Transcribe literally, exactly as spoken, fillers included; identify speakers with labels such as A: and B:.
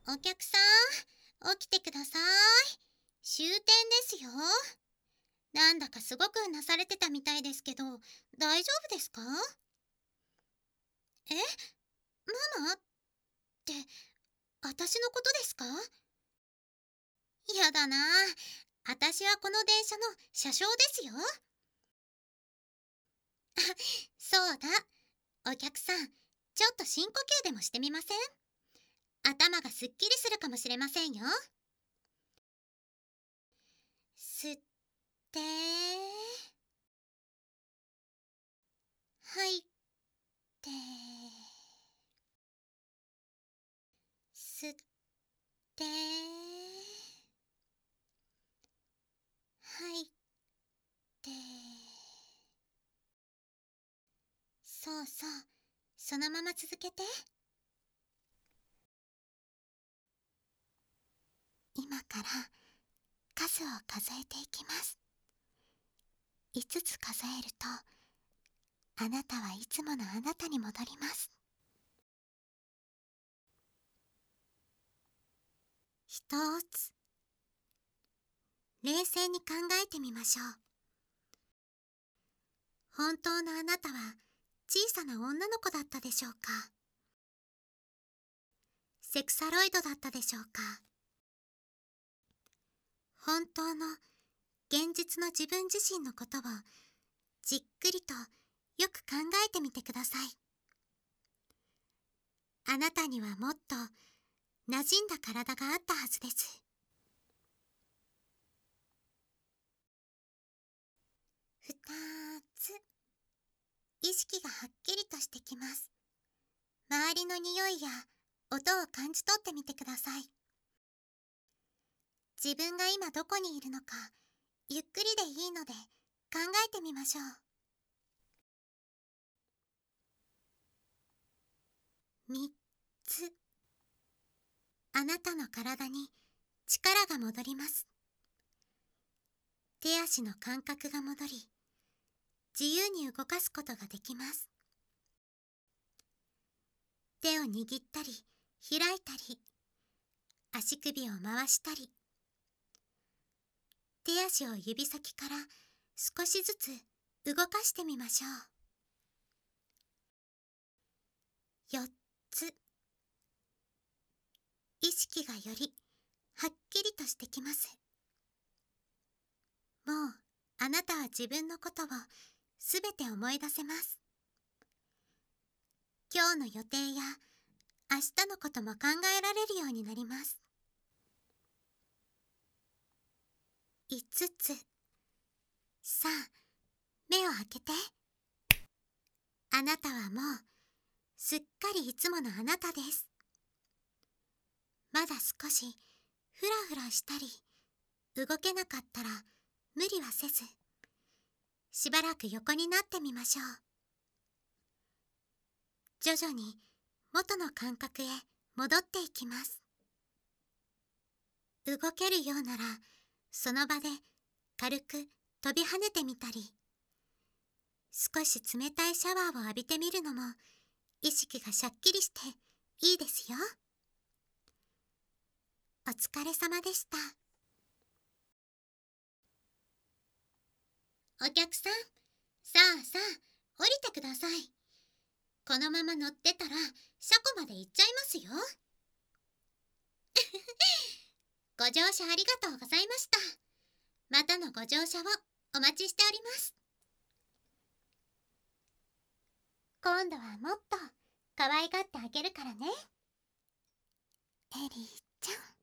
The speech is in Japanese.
A: お客さん、起きてください。終点ですよ。なんだかすごくうなされてたみたいですけど、大丈夫ですか？え、ママって、私のことですか？やだな。私はこの電車の車掌ですよ。そうだ。お客さん、ちょっと深呼吸でもしてみません？頭がすっきりするかもしれませんよ。吸って、吐いて、吸って、吐いて。そうそう、そのまま続けて。今から数を数えていきます。いつつ数えると、あなたはいつものあなたに戻ります。ひとつ。冷静に考えてみましょう。本当のあなたは小さな女の子だったでしょうか？セクサロイドだったでしょうか？本当の現実の自分自身のことをじっくりとよく考えてみてください。あなたにはもっと馴染んだ体があったはずです。ふたつ。意識がはっきりとしてきます。周りの匂いや音を感じ取ってみてください。自分が今どこにいるのか、ゆっくりでいいので考えてみましょう。みっつ。あなたの体に力が戻ります。手足の感覚が戻り、自由に動かすことができます。手を握ったり開いたり、足首を回したり、手足を指先から少しずつ動かしてみましょう。よっつ。意識がよりはっきりとしてきます。もうあなたは自分のことをすべて思い出せます。今日の予定や明日のことも考えられるようになります。いつつ。さあ、目を開けて。あなたはもうすっかりいつものあなたです。まだ少しふらふらしたり動けなかったら無理はせず、しばらく横になってみましょう。徐々に元の感覚へ戻っていきます。動けるようならその場で軽く飛び跳ねてみたり、少し冷たいシャワーを浴びてみるのも意識がしゃっきりしていいですよ。お疲れ様でした。お客さん、さあさあ降りてください。このまま乗ってたら車庫まで行っちゃいますよ。ご乗車ありがとうございました。またのご乗車をお待ちしております。今度はもっと可愛がってあげるからね。エリーちゃん。